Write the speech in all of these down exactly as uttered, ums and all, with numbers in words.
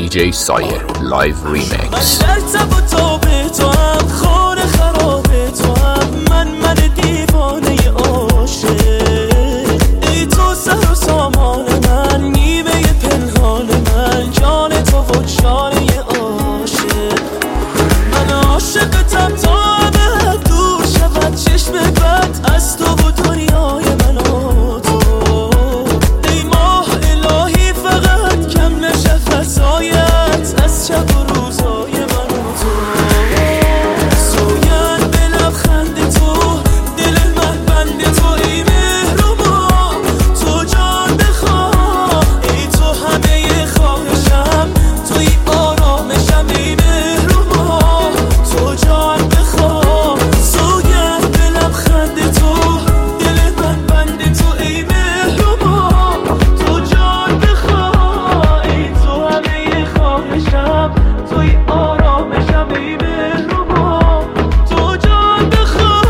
دی جی سایه لایو ریمیکس. من در تب و تاب تو هم خانه خراب تو هم من من دیوانه عاشق. ای تو سر و سامان من نیمه پنهان من جان تو و جانه عاشق. من عاشقتم تا ابد دور شود چشم بد از تو و دنیای من و تو. ای ماه الهی فقط کم نشه فضایت از شب و روزای من و تو. سوگند به لبخند تو دل من بند تو. ای مهربان تو جان بخواه. ای تو همه خواهشم توی آرامشم. ای مهربان تو جان بخواه. سوگند به لبخند تو دل من بند تو. ای مهربان تو جان بخواه. ای تو همه خواهشم توی آرامشم. ای مهربان تو جان بخواه.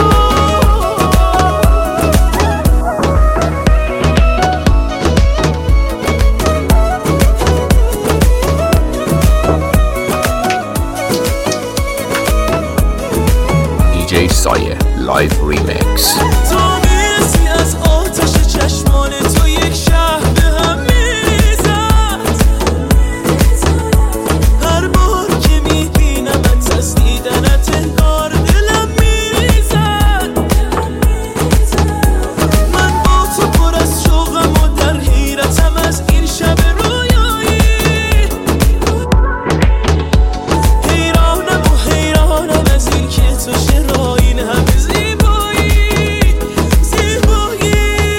دی جی سایه لایو ریمیکس. تو میرسی از آتش چشمان تو یک شهر به هم میریزد. هر بار که میبینمت از دیدنت انگار دلم میریزد. من با تو پر از شوقم و در حیرتم از این شب رویایی. حیرانم و حیرانم از این که تو چرا این همه زیبایی زیبایی.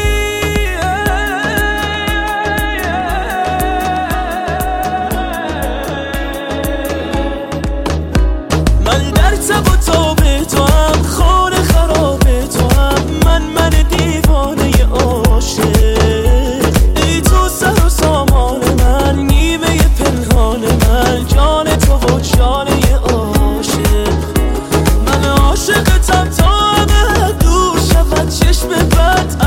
من در تب و تاب تو هم خانه خراب تو هم من من دیوانه عاشق. ای تو سر و سامان من نیمه پنهان من جان تو و جانه عاشق. من عاشقتم تا ابد دور شود چشم بد